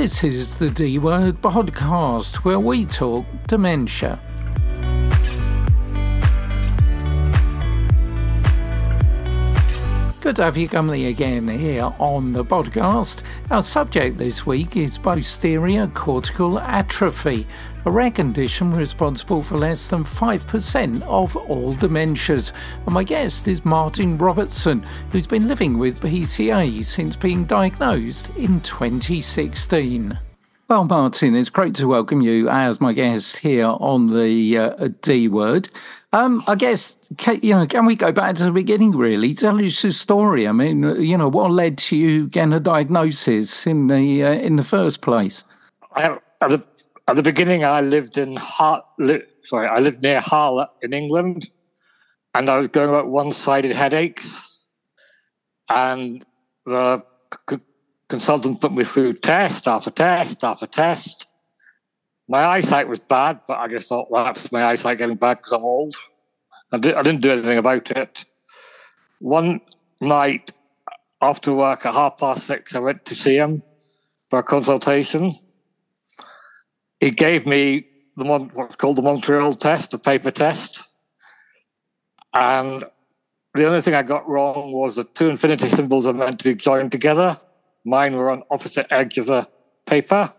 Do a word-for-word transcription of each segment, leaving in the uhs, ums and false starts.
This is the D Word podcast where we talk dementia. Good to have you company again here on the podcast. Our subject this week is posterior cortical atrophy, a rare condition responsible for less than five percent of all dementias. And my guest is Martin Robertson, who's been living with P C A since being diagnosed in twenty sixteen. Well, Martin, it's great to welcome you as my guest here on the uh, D Word. Um, I guess, you know, can we go back to the beginning, really? Tell us your story. I mean, you know, what led to you getting a diagnosis in the uh, in the first place? I have, at, the, at the beginning, I lived in Har- li- sorry, I lived near Hull in England, and I was going about one-sided headaches, and the c- consultant put me through test after test after test. My eyesight was bad, but I just thought, well, that's my eyesight getting bad because I'm old. I, did, I didn't do anything about it. One night after work at half past six, I went to see him for a consultation. He gave me the one, what's called the Montreal test, the paper test. And the only thing I got wrong was the two infinity symbols are meant to be joined together. Mine were on opposite edge of the paper.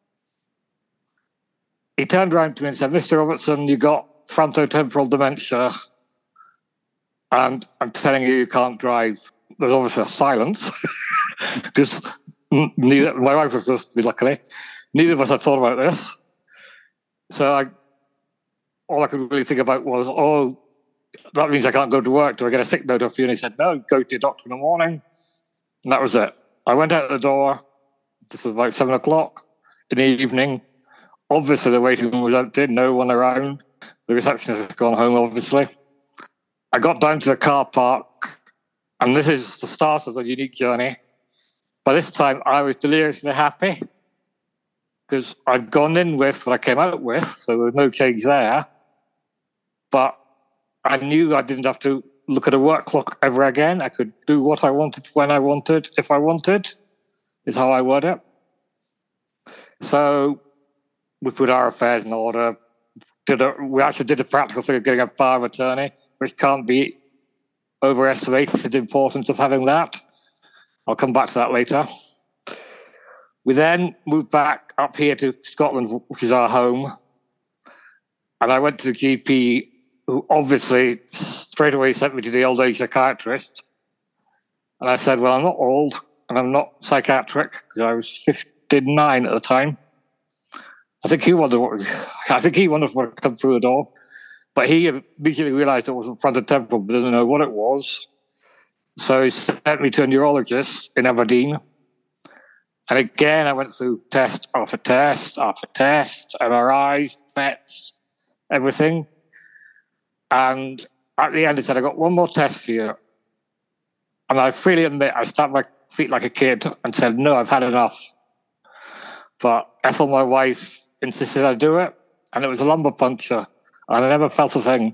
He turned around to me and said, Mister Robertson, you got frontotemporal dementia, and I'm telling you, you can't drive. There's obviously a silence. Just neither, my wife was with me, luckily. Neither of us had thought about this. So I, all I could really think about was, oh, that means I can't go to work. Do I get a sick note off you? And he said, no, go to your doctor in the morning. And that was it. I went out the door. This was about seven o'clock in the evening. Obviously, the waiting room was empty, no one around. The receptionist had gone home, obviously. I got down to the car park, and this is the start of the unique journey. By this time, I was deliriously happy because I'd gone in with what I came out with, so there was no change there. But I knew I didn't have to look at a work clock ever again. I could do what I wanted, when I wanted, if I wanted, is how I word it. So we put our affairs in order. Did a, we actually did the practical thing of getting a power of attorney, which can't be overestimated, the importance of having that. I'll come back to that later. We then moved back up here to Scotland, which is our home. And I went to the G P, who obviously straight away sent me to the old age psychiatrist. And I said, well, I'm not old, and I'm not psychiatric, because I was fifty-nine at the time. I think he wondered what I think he wondered what had come through the door, but he immediately realised it wasn't frontotemporal, but didn't know what it was. So he sent me to a neurologist in Aberdeen, and again I went through test after test after test, M R Is, P E Ts, everything, and at the end he said, "I got one more test for you," and I freely admit I stamped my feet like a kid and said, "No, I've had enough." But Ethel, my wife, insisted I do it, and it was a lumbar puncture, and I never felt a thing.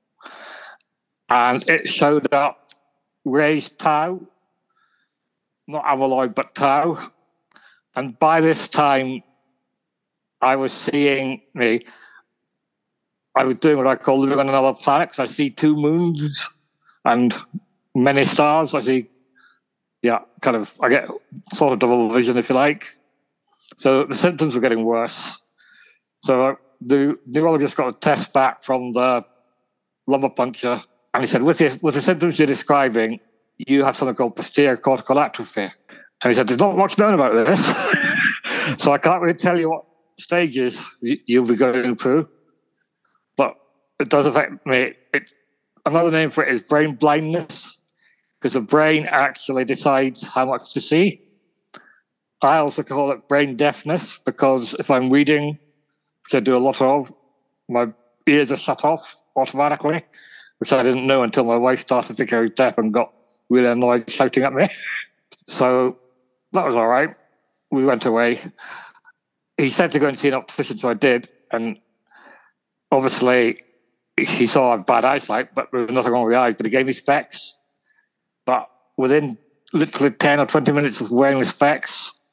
And it showed up raised tau, not amyloid, but tau. And by this time, I was seeing me, I was doing what I call living on another planet, because I see two moons and many stars. I see, yeah, kind of, I get sort of double vision, if you like. So the symptoms were getting worse. So the neurologist got a test back from the lumbar puncture, and he said, with, this, with the symptoms you're describing, you have something called posterior cortical atrophy. And he said, there's not much known about this, so I can't really tell you what stages you'll be going through, but it does affect me. It, another name for it is brain blindness, because the brain actually decides how much to see. I also call it brain deafness, because if I'm reading, which I do a lot of, my ears are shut off automatically, which I didn't know until my wife started to think I was deaf and got really annoyed shouting at me. So that was all right. We went away. He said to go and see an optician, so I did. And obviously, he saw I had bad eyesight, but there was nothing wrong with the eyes, but he gave me specs. But within literally ten or twenty minutes of wearing the specs,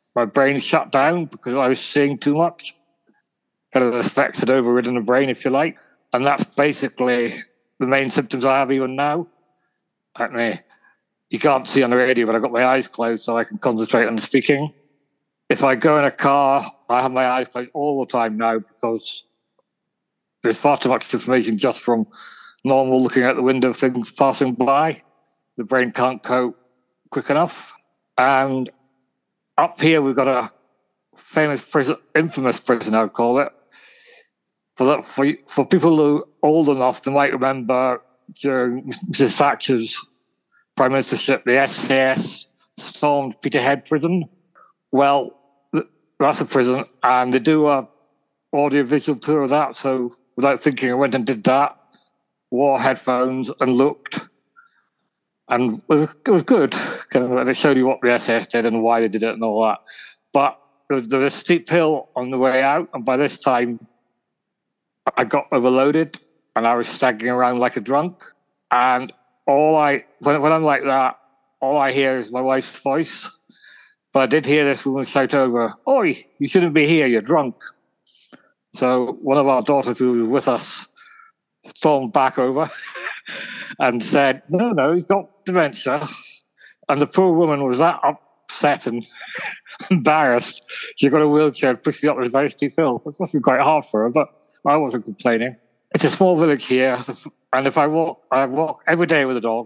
my brain shut down because I was seeing too much. Kind of the specs had overridden the brain, if you like. And that's basically the main symptoms I have even now. I mean, you can't see on the radio, but I've got my eyes closed so I can concentrate on the speaking. If I go in a car, I have my eyes closed all the time now because there's far too much information just from normal looking out the window of things passing by. The brain can't cope quick enough. And up here, we've got a famous prison, infamous prison, I'd call it. For, that, for, for people who are old enough, they might remember during Missus Thatcher's prime ministership, the S A S stormed Peterhead prison. Well, that's a prison, and they do a audio-visual tour of that, so without thinking, I went and did that, wore headphones and looked, and it was, it was good. Kind of, and it showed you what the S A S did and why they did it and all that. But there was, there was a steep hill on the way out, and by this time, I got overloaded, and I was staggering around like a drunk. And all I, when, when I'm like that, all I hear is my wife's voice. But I did hear this woman shout over, "Oi, you shouldn't be here, you're drunk." So one of our daughters who was with us stormed back over and said, no, no, he's got dementia. And the poor woman was that upset and embarrassed. She got a wheelchair and pushed me up this very steep hill. It must be quite hard for her, but I wasn't complaining. It's a small village here, and if I walk, I walk every day with a dog.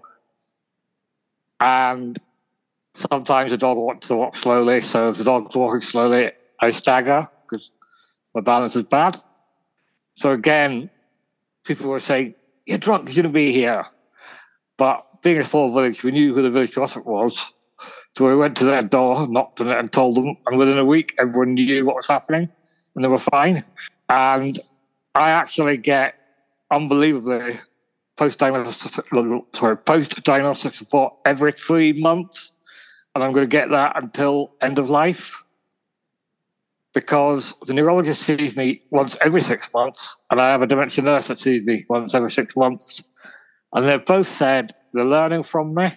And sometimes the dog wants to walk slowly, so if the dog's walking slowly, I stagger because my balance is bad. So again, people were saying, "You're drunk, you shouldn't be here." But being a small village, we knew who the village gossip was. So we went to their door, knocked on it and told them, and within a week, everyone knew what was happening, and they were fine. And I actually get, unbelievably, post-diagnostic, sorry, post-diagnostic support every three months, and I'm going to get that until end of life, because the neurologist sees me once every six months, and I have a dementia nurse that sees me once every six months, and they've both said they're learning from me,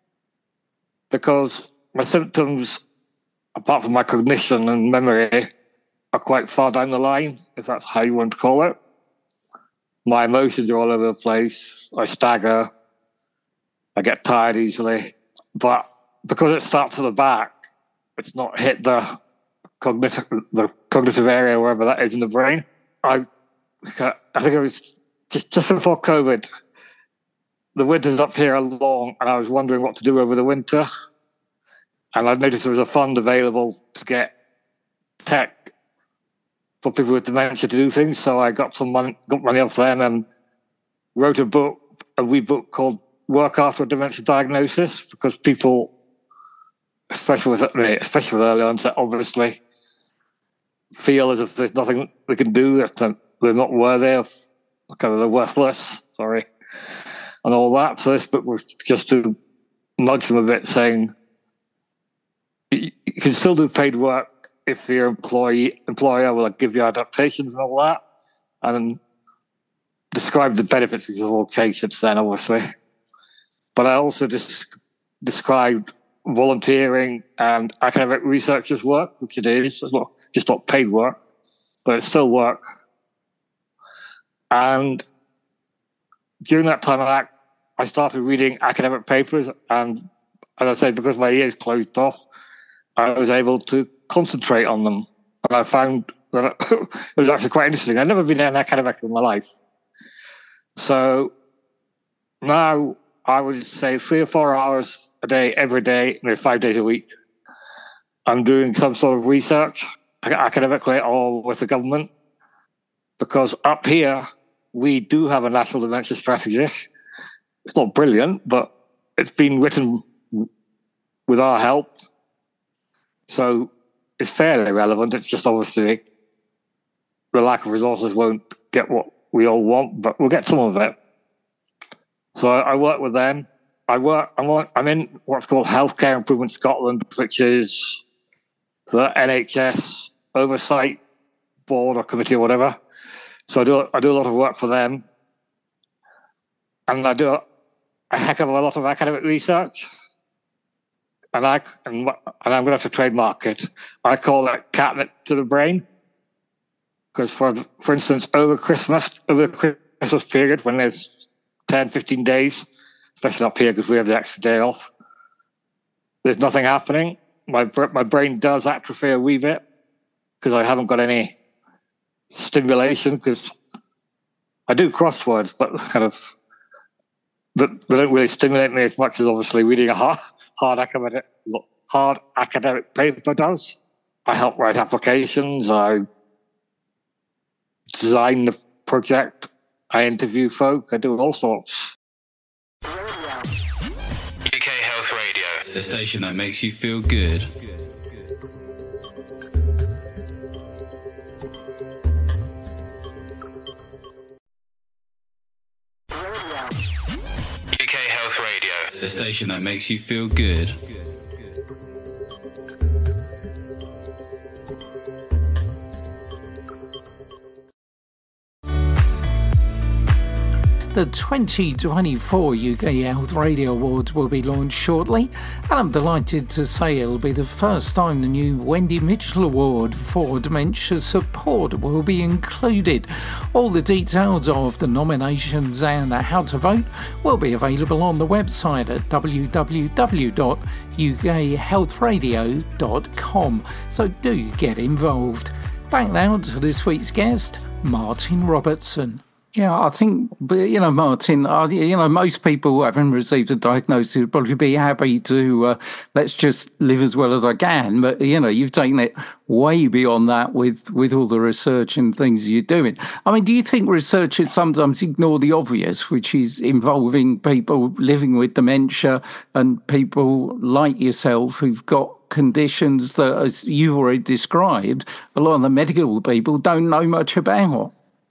because my symptoms, apart from my cognition and memory, are quite far down the line, if that's how you want to call it. My emotions are all over the place. I stagger. I get tired easily. But because it starts at the back, it's not hit the cognitive, the cognitive area, wherever that is in the brain. I, I think it was just, just before COVID. The winters up here are long, and I was wondering what to do over the winter. And I noticed there was a fund available to get tech for people with dementia to do things. So I got some money, got money off them, and wrote a book, a wee book called "Work After a Dementia Diagnosis," because people, especially with especially with early onset, obviously feel as if there's nothing they can do, that they're not worthy of, kind of they're worthless. Sorry, and all that. So this book was just to nudge them a bit, saying you can still do paid work if your employee employer will give you adaptations and all that, and describe the benefits, which is all changed since then, obviously. But I also just described volunteering and academic researchers' work, which it is. It's not just not paid work, but it's still work. And during that time, I, I started reading academic papers, and as I said, because my ears closed off, I was able to concentrate on them. And I found that it was actually quite interesting. I'd never been an academic in my life. So now I would say three or four hours a day, every day, maybe five days a week, I'm doing some sort of research, academically or with the government, because up here, we do have a national dementia strategy. It's not brilliant, but it's been written with our help. So it's fairly relevant. It's just obviously the lack of resources won't get what we all want, but we'll get some of it. So I, I work with them. I work. I'm, on, I'm in what's called Healthcare Improvement Scotland, which is the N H S oversight board or committee or whatever. So I do. I do a lot of work for them, and I do a, a heck of a lot of academic research. and I and, and I'm going to have to trademark it. I call it catnip to the brain, because for for instance, over Christmas, over the Christmas period, when there's ten, fifteen days, especially up here because we have the extra day off, there's nothing happening. My my brain does atrophy a wee bit because I haven't got any stimulation, because I do crosswords, but kind of they don't really stimulate me as much as obviously reading a hard, hard academic hard academic paper does. I help write applications. I design the project. I interview folk. I do all sorts. U K Health Radio, the station that makes you feel good. U K Health Radio, the station that makes you feel good. The twenty twenty-four U K Health Radio Awards will be launched shortly, and I'm delighted to say it'll be the first time the new Wendy Mitchell Award for Dementia Support will be included. All the details of the nominations and how to vote will be available on the website at w w w dot u k health radio dot com, so do get involved. Back now to this week's guest, Martin Robertson. Yeah, I think, you know, Martin, uh, you know, most people having received a diagnosis would probably be happy to, uh, let's just live as well as I can. But, you know, you've taken it way beyond that with, with all the research and things you're doing. I mean, do you think researchers sometimes ignore the obvious, which is involving people living with dementia and people like yourself who've got conditions that, as you've already described, a lot of the medical people don't know much about?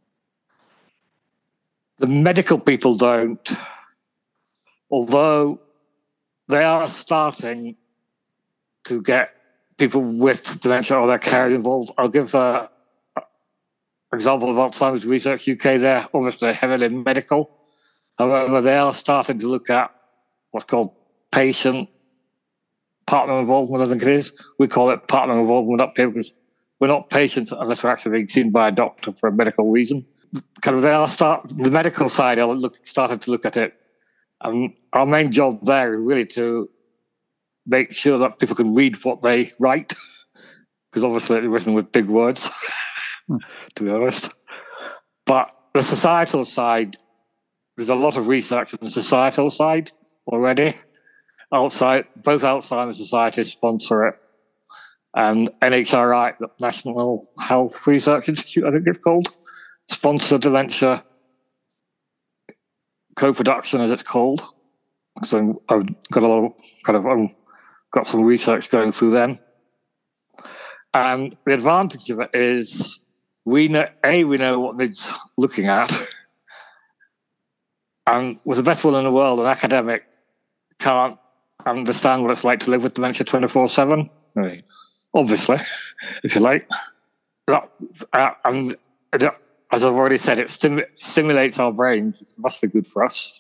The medical people don't, although they are starting to get people with dementia or their care involved. I'll give an example of Alzheimer's Research U K. They're obviously heavily medical. However, they are starting to look at what's called patient partner involvement, I think it is. We call it partner involvement up here because we're not patients unless we're actually being seen by a doctor for a medical reason. Kind of they are start the medical side are look, started to look at it, and our main job there is really to make sure that people can read what they write, because obviously it's written with big words, to be honest. But the societal side, there's a lot of research on the societal side already. Outside, both Alzheimer's societies sponsor it, and N H R I, the National Health Research Institute, I think it's called, sponsor dementia co-production, as it's called. So I've got a lot of, kind of um, got some research going through them. And the advantage of it is we know, A, we know what needs looking at. And with the best will in the world, an academic can't understand what it's like to live with dementia twenty-four seven. Right. Obviously, if you like. That, uh, and uh, as I've already said, it stim- stimulates our brains. It must be good for us.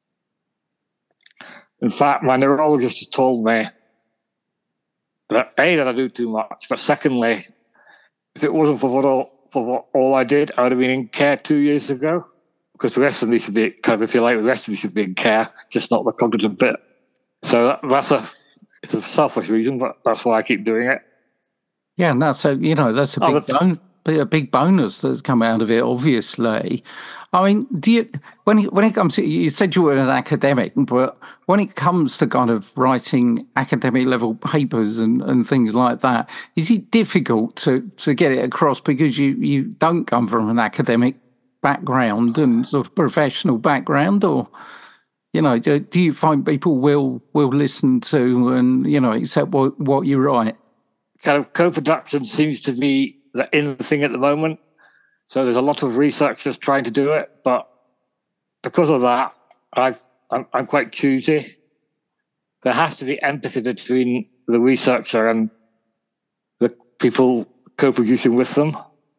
In fact, my neurologist has told me that A, that I do too much, but secondly, if it wasn't for what all, for what all I did, I would have been in care two years ago. Because the rest of me should be, kind of, if you like, the rest of me should be in care, just not the cognitive bit. So that, that's a, it's a selfish reason, but that's why I keep doing it. Yeah, and that's a, you know, that's a big, Other, bon- a big bonus that's come out of it, obviously. I mean, do you, when it, when it comes to, you said you were an academic, but when it comes to kind of writing academic level papers and, and things like that, is it difficult to, to get it across because you, you don't come from an academic background and sort of professional background, or, you know, do, do you find people will will listen to and, you know, accept what, what you write? Kind of co-production seems to be the in thing at the moment. So there's a lot of researchers trying to do it, but because of that, I've, I'm, I'm quite choosy. There has to be empathy between the researcher and the people co-producing with them.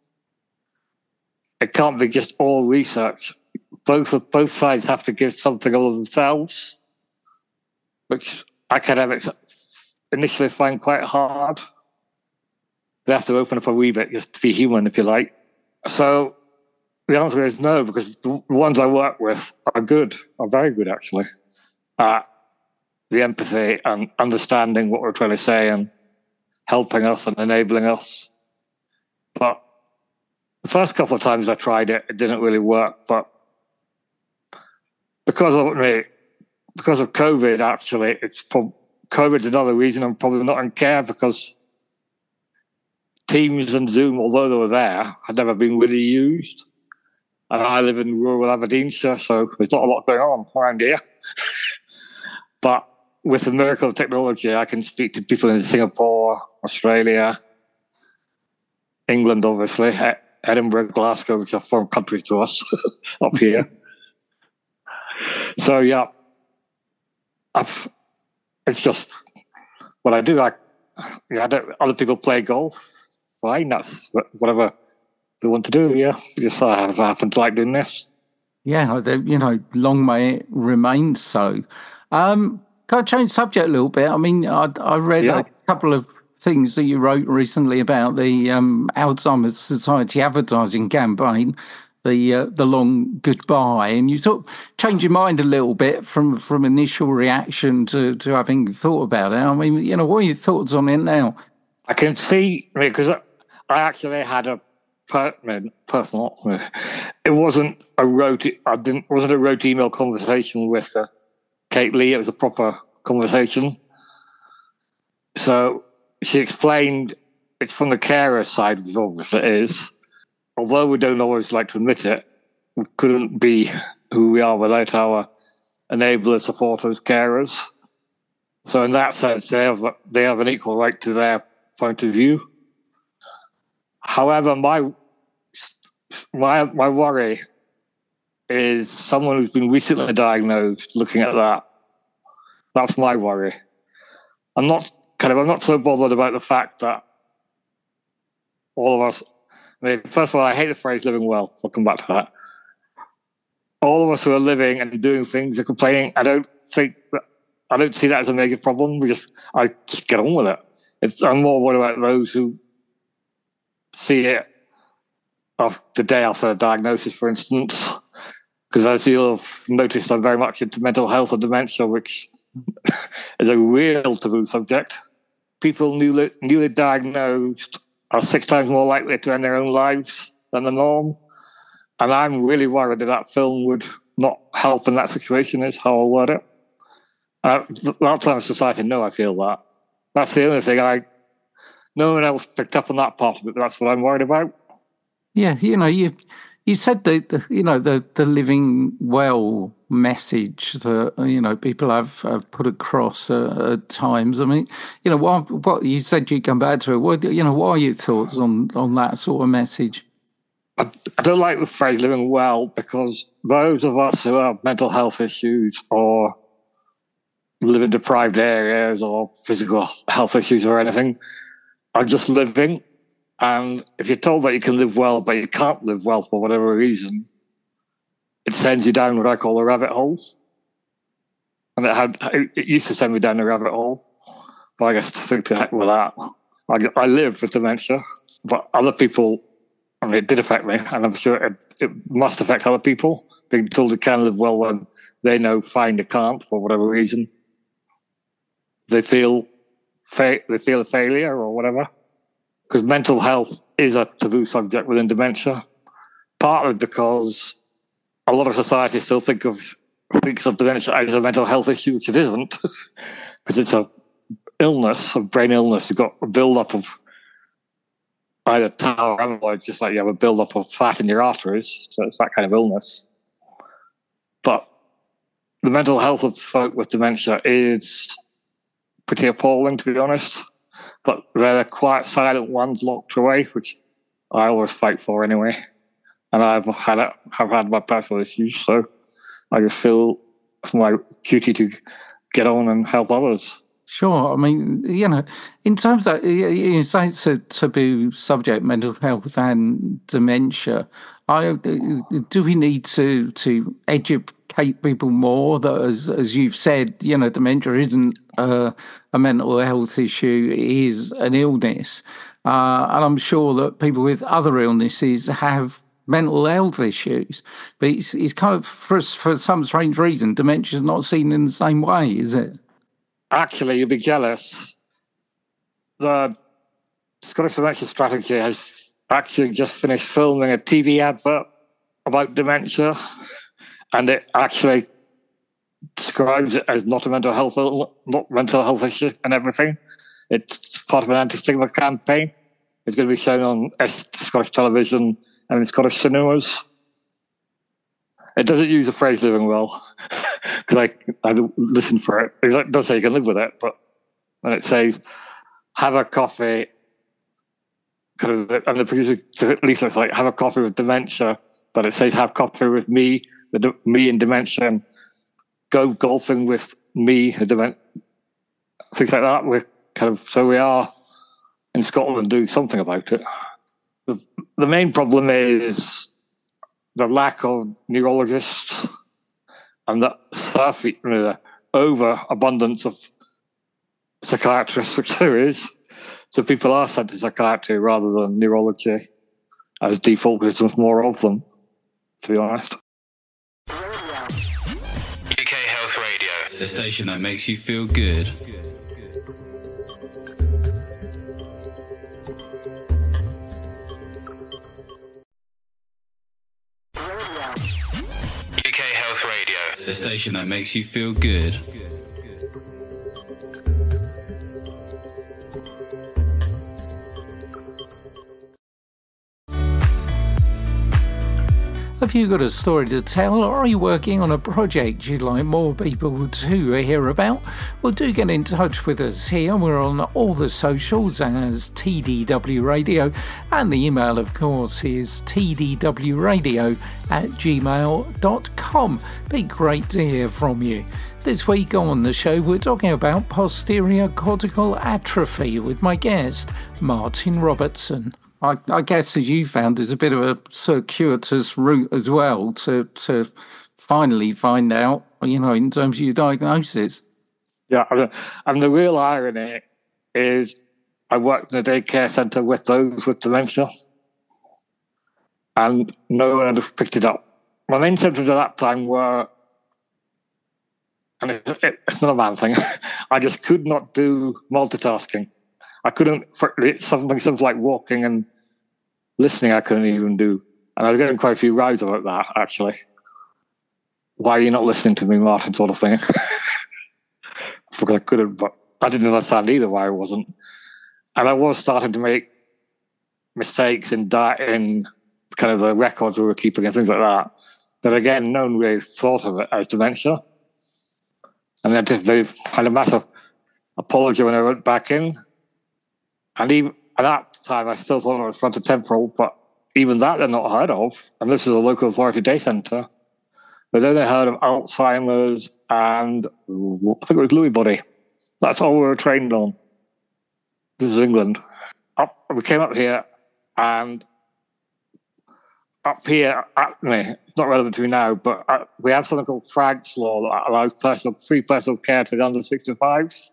It can't be just all research. Both of both sides have to give something of themselves, which academics initially find quite hard. They have to open up a wee bit just to be human, if you like. So the answer is no, because the ones I work with are good, are very good, actually, at the empathy and understanding what we're trying to say and helping us and enabling us. But the first couple of times I tried it, it didn't really work. But because of me, because of COVID, actually, it's COVID's another reason I'm probably not in care, because Teams and Zoom, although they were there, had never been really used. And I live in rural Aberdeenshire, so there's not a lot going on around here. But with the miracle of technology, I can speak to people in Singapore, Australia, England, obviously, Edinburgh, Glasgow, which are foreign countries to us up here. So, yeah, I've, it's just what I do. I, yeah, I don't, other people play golf. Fine, that's whatever they want to do, yeah. Just I have happen to like doing this. Yeah, you know, long may it remain so. Um, can I change subject a little bit? I mean, I, I read yeah. a couple of things that you wrote recently about the um, Alzheimer's Society advertising campaign, the uh, the long goodbye, and you sort of changed your mind a little bit from, from initial reaction to, to having thought about it. I mean, you know, what are your thoughts on it now? I can see, because I, I actually had a per, personal. It wasn't a rote. I didn't. Wasn't a rote email conversation with uh, Kate Lee. It was a proper conversation. So she explained it's from the carer side, as obviously it is. Although we don't always like to admit it, we couldn't be who we are without our enablers, supporters, carers. So in that sense, they have they have an equal right to their point of view. However, my my my worry is someone who's been recently diagnosed. Looking at that, that's my worry. I'm not kind of I'm not so bothered about the fact that all of us. I mean, first of all, I hate the phrase "living well." I'll come back to that. All of us who are living and doing things are complaining. I don't think that, I don't see that as a major problem. We just I just get on with it. It's, I'm more worried about those who see it of the day after a diagnosis, for instance, because as you'll have noticed, I'm very much into mental health and dementia, which is a real taboo subject. People newly, newly diagnosed are six times more likely to end their own lives than the norm. And I'm really worried that that film would not help in that situation, is how I'll word it. And Alzheimer's Society know I feel that. That's the only thing I... No one else picked up on that part of it, but that's what I'm worried about. Yeah, you know, you you said the, the you know the, the living well message that you know people have, have put across uh, at times. I mean, you know, what what you said you come back to it. What you know, what are your thoughts on on that sort of message? I, I don't like the phrase "living well" because those of us who have mental health issues or live in deprived areas or physical health issues or anything are just living. And if you're told that you can live well, but you can't live well for whatever reason, it sends you down what I call a rabbit hole. And it had it used to send me down a rabbit hole. But I guess to think to heck with that. I, I live with dementia, but other people, I mean, it did affect me, and I'm sure it, it must affect other people. Being told they can live well when they know fine they can't for whatever reason. They feel fa- they feel a failure or whatever. Because mental health is a taboo subject within dementia, partly because a lot of society still think of thinks of dementia as a mental health issue, which it isn't, because it's a illness, a brain illness. You've got a build-up of either tau or amyloid, just like you have a build-up of fat in your arteries, so it's that kind of illness. But the mental health of folk with dementia is pretty appalling, to be honest. But they're the quiet, silent ones locked away, which I always fight for anyway. And I've had it, have had my personal issues, so I just feel it's my duty to get on and help others. Sure. I mean, you know, in terms of, you say it's a taboo subject, mental health and dementia, I, do we need to, to educate educate people more that, as as you've said, you know, dementia isn't uh, a mental health issue; it is an illness, uh, and I'm sure that people with other illnesses have mental health issues, but it's, it's kind of for for some strange reason, dementia is not seen in the same way, is it? Actually, you'd be jealous. The Scottish Dementia Strategy has actually just finished filming a T V advert about dementia, and it actually describes it as not a mental health, not mental health issue and everything. It's part of an anti-stigma campaign. It's going to be shown on Scottish television and in Scottish cinemas. It doesn't use the phrase living well, because I, I listen for it. It does say you can live with it, but when it says have a coffee, kind of, and the producer, at least it's like have a coffee with dementia, but it says have coffee with me, the me in dementia, and go golfing with me, the dementia, things like that. We're kind of, so we are in Scotland doing something about it. The, the main problem is the lack of neurologists and the surf, you know, the overabundance of psychiatrists, which there is. So people are sent to psychiatry rather than neurology, as default because there's more of them, to be honest. U K Health Radio, the station that makes you feel good. U K Health Radio, the station that makes you feel good. Have you got a story to tell, or are you working on a project you'd like more people to hear about? Well, do get in touch with us here. We're on all the socials as T D W Radio, and the email, of course, is t d w radio at gmail dot com. Be great to hear from you. This week on the show, we're talking about posterior cortical atrophy with my guest, Martin Robertson. I, I guess, as you found, there's a bit of a circuitous route as well to to finally find out, you know, in terms of your diagnosis. Yeah, and the real irony is I worked in a daycare centre with those with dementia, and no one had picked it up. My main symptoms at that time were, and it, it, it's not a bad thing, I just could not do multitasking. I couldn't, it's something simple like walking and listening I couldn't even do. And I was getting quite a few rows about that, actually. Why are you not listening to me, Martin, sort of thing. Because I couldn't, but I didn't understand either why I wasn't. And I was starting to make mistakes in, di- in kind of the records we were keeping and things like that. But again, no one really thought of it as dementia. And then just, they had a massive apology when I went back in. And even at that time, I still thought it was frontotemporal, but even that they're not heard of. And this is a local authority day centre. But then they heard of Alzheimer's and I think it was Lewy body. That's all we were trained on. This is England. Up, we came up here, and up here, at me, it's not relevant to me now, but uh, we have something called Fragg's Law that allows personal, free personal care to the under sixty-fives.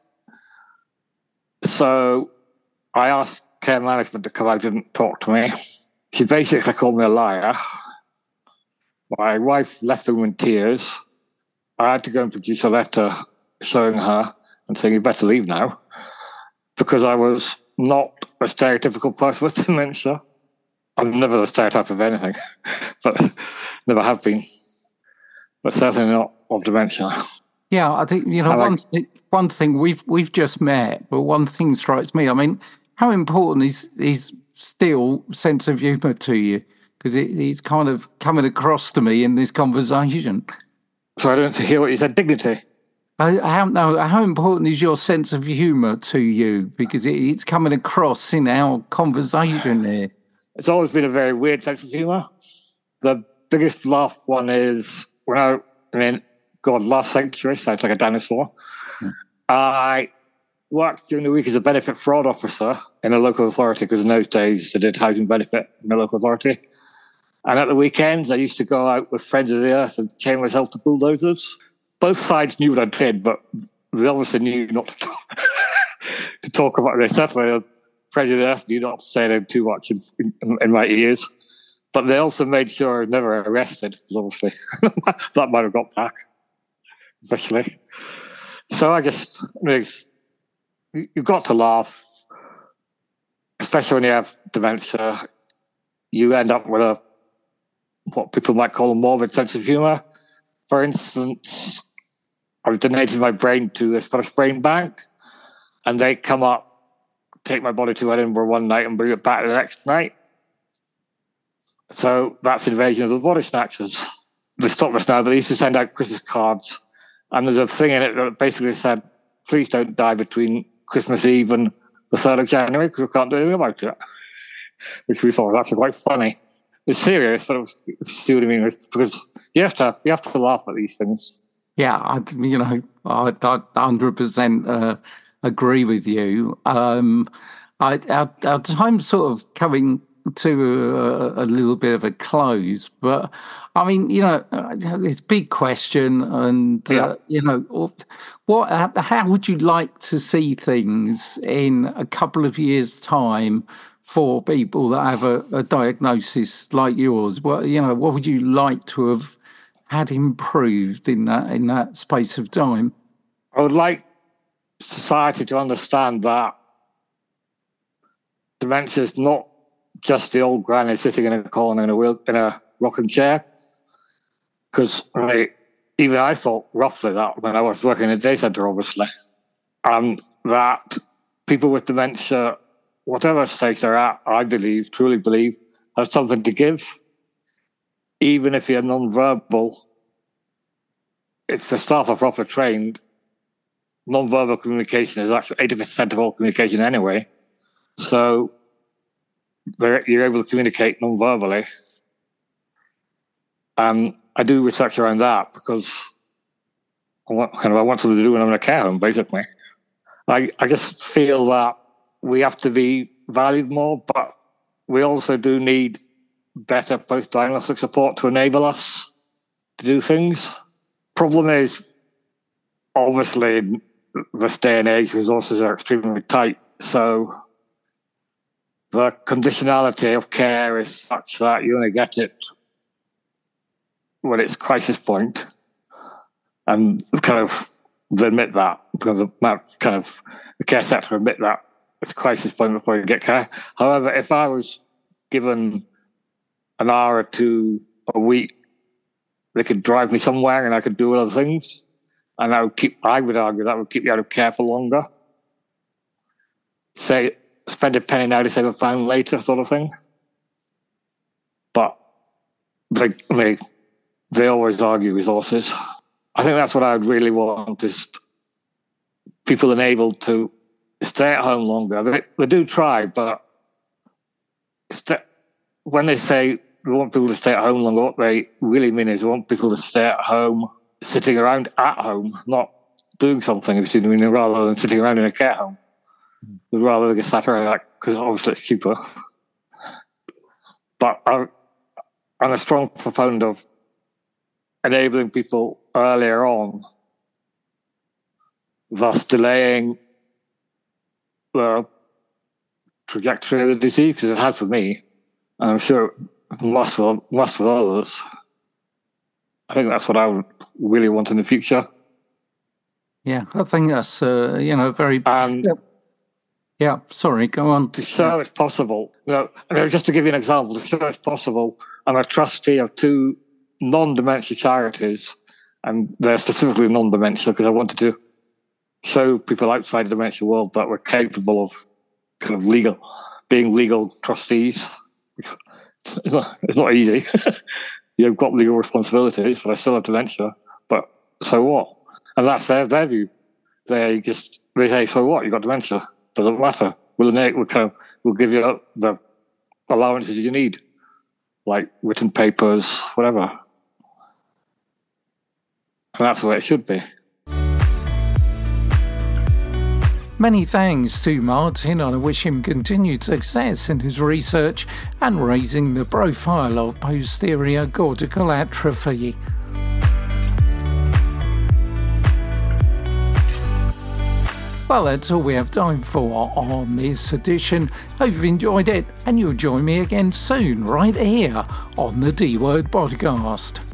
So I asked care management to come out and talk to me. She basically called me a liar. My wife left the room in tears. I had to go and produce a letter showing her and saying, you better leave now, because I was not a stereotypical person with dementia. I'm never the stereotype of anything, but never have been. But certainly not of dementia. Yeah, I think, you know, I one, like, th- one thing, we've we've just met, but one thing strikes me. I mean, how important is, is still sense of humour to you? Because it, it's kind of coming across to me in this conversation. So I don't hear what you said, dignity. I, I don't know. How important is your sense of humour to you? Because it, it's coming across in our conversation here. It's always been a very weird sense of humour. The biggest laugh one is when I, I mean, God, last century, sounds like a dinosaur. Hmm. I worked during the week as a benefit fraud officer in a local authority, because in those days they did housing benefit in the local authority. And at the weekends, I used to go out with Friends of the Earth and chain myself to bulldozers. Both sides knew what I did, but they obviously knew not to talk, to talk about this. That's why Friends of the Earth knew not to say anything too much in, in, in my ears. But they also made sure I was never arrested, because obviously that might have got back, especially. So I just, I mean, you've got to laugh, especially when you have dementia. You end up with a what people might call a morbid sense of humour. For instance, I've donated my brain to the Scottish Brain Bank, and they come up, take my body to Edinburgh one night and bring it back the next night. So that's Invasion of the Body Snatchers. They stopped us now, but they used to send out Christmas cards, and there's a thing in it that basically said, please don't die between Christmas Eve and the third of January, because we can't do anything about it. Which we thought was actually quite funny. It's serious, but it was, see what I mean? Because you have to, you have to laugh at these things. Yeah, I, you know, I, I one hundred percent uh, agree with you. Um, I, our, our time's sort of coming to a, a little bit of a close, but I mean, you know, it's a big question, and yeah. uh, you know, what? How would you like to see things in a couple of years' time for people that have a, a diagnosis like yours? What, you know, what would you like to have had improved in that in that space of time? I would like society to understand that dementia is not just the old granny sitting in a corner in a wheel, in a rocking chair. Because I, even I thought roughly that when I was working in a day centre, obviously, and that people with dementia, whatever stage they're at, I believe, truly believe, have something to give. Even if you're non-verbal, if the staff are proper trained, non-verbal communication is actually eighty percent of all communication anyway. So you're able to communicate non-verbally. And I do research around that because I want, kind of, I want something to do when I'm in a care home, basically. I, I just feel that we have to be valued more, but we also do need better post-diagnostic support to enable us to do things. Problem is, obviously, in this day and age, resources are extremely tight, so the conditionality of care is such that you only get it when it's crisis point, and kind of they admit that, because the kind of the care sector admit that it's a crisis point before you get care. However, if I was given an hour or two a week, they could drive me somewhere and I could do other things, and I would keep. I would argue that would keep you out of care for longer. Say, spend a penny now to save a pound later, sort of thing. But they, they, they always argue resources. I think that's what I would really want, is people enabled to stay at home longer. They, they do try, but st- when they say they want people to stay at home longer, what they really mean is they want people to stay at home, sitting around at home, not doing something, if you see what I mean, rather than sitting around in a care home. They'd rather they get sat around, like, because obviously it's cheaper. But I'm, I'm a strong proponent of enabling people earlier on, thus delaying the trajectory of the disease, because it had for me, and I'm sure it must for, must for others. I think that's what I would really want in the future. Yeah, I think that's, uh, you know, very... And yeah. yeah, sorry, go on. To show it's possible, you know, I mean, just to give you an example, to show it's possible, I'm a trustee of two non-dementia charities, and they're specifically non-dementia because I wanted to show people outside the dementia world that we're capable of kind of legal, being legal trustees. It's not, it's not easy. You've got legal responsibilities, but I still have dementia. But so what? And that's their, their view. They just they say, so what? You got dementia? Doesn't matter. We'll we'll, kind of, we'll give you the allowances you need, like written papers, whatever. And that's the way it should be. Many thanks to Martin, and I wish him continued success in his research and raising the profile of posterior cortical atrophy. Well, that's all we have time for on this edition. Hope you've enjoyed it, and you'll join me again soon right here on the D-Word Podcast.